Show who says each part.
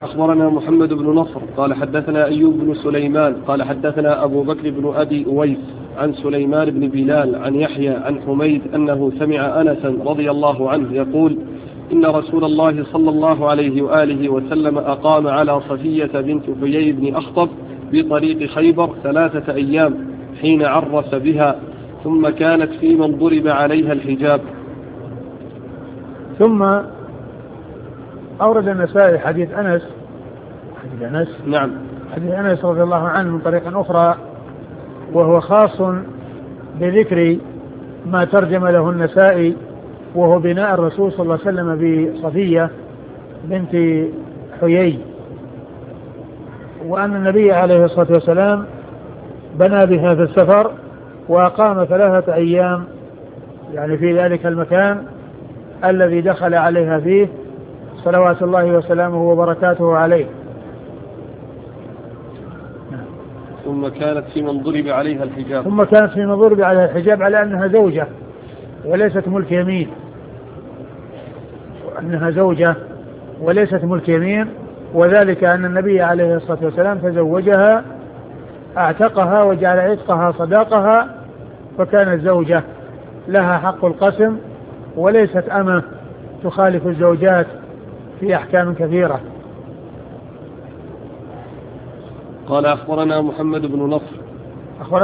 Speaker 1: أخبرنا محمد بن نصر قال حدثنا أيوب بن سليمان قال حدثنا أبو بكر بن أبي أويس عن سليمان بن بلال عن يحيى عن حميد أنه سمع أنسا رضي الله عنه يقول إن رسول الله صلى الله عليه وآله وسلم أقام على صفية بنت حيي بن أخطب بطريق خيبر 3 أيام حين عرس بها، ثم كانت في من ضرب عليها الحجاب.
Speaker 2: ثم أورد النسائي حديث أنس
Speaker 1: نعم،
Speaker 2: حديث أنس رضي الله عنه من طريق أخرى، وهو خاص بذكر ما ترجم له النسائي، وهو بناء الرسول صلى الله عليه وسلم بصفية بنت حيي، وأن النبي عليه الصلاة والسلام بنى بها في السفر وأقام 3 أيام يعني في ذلك المكان الذي دخل عليها فيه صلوات الله وسلامه وبركاته عليه.
Speaker 1: ثم كانت في من ضرب عليها الحجاب.
Speaker 2: ثم كانت في من ضرب عليها الحجاب على أنها زوجة وليست ملك يمين، أنها زوجة وليست ملك يمين، وذلك أن النبي عليه الصلاة والسلام تزوجها، اعتقها وجعل عتقها صداقها، فكانت زوجة لها حق القسم وليست أمة تخالف الزوجات في أحكام كثيرة.
Speaker 1: قال أخبرنا محمد بن نصر